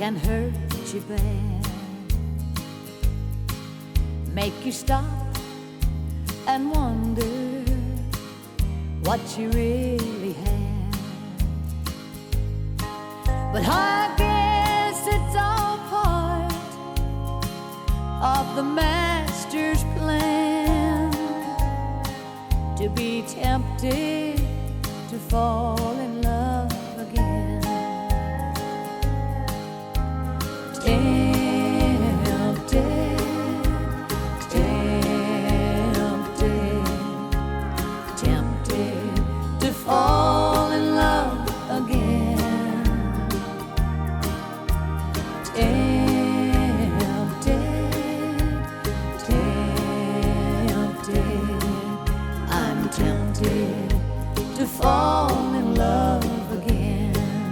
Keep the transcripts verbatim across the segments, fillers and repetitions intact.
can hurt you bad, make you stop and wonder what you really had. But I guess it's all part of the master's plan to be tempted to fall in love again. Tempted, tempted, tempted to fall in love again. Tempted, tempted, I'm tempted to fall in love again.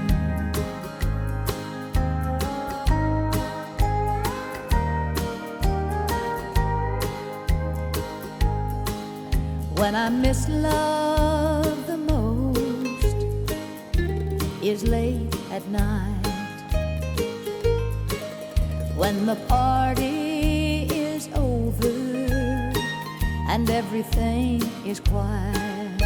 When I miss love the most is late at night, when the party is over and everything is quiet.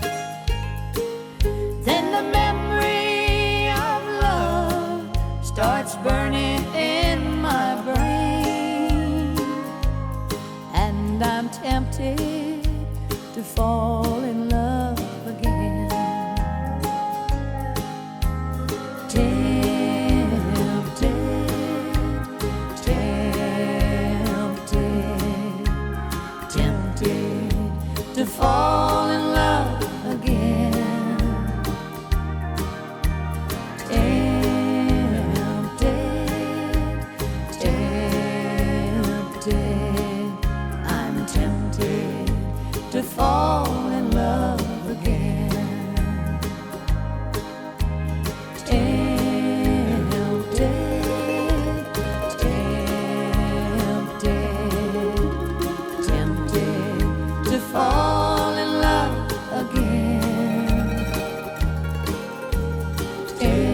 Then the memory of love starts burning in my brain, and I'm tempted to fall in love again. Tempted, tempted, tempted to fall in love again. Tempted, tempted, I'm tempted to fall in love again. Tempted, tempted, tempted to fall in love again.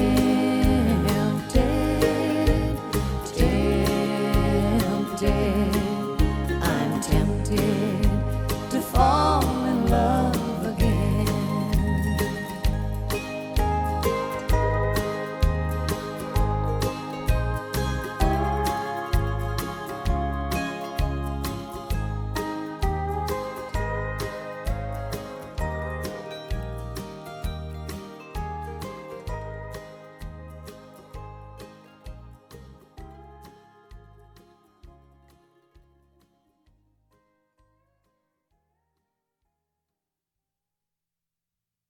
Tempted, tempted,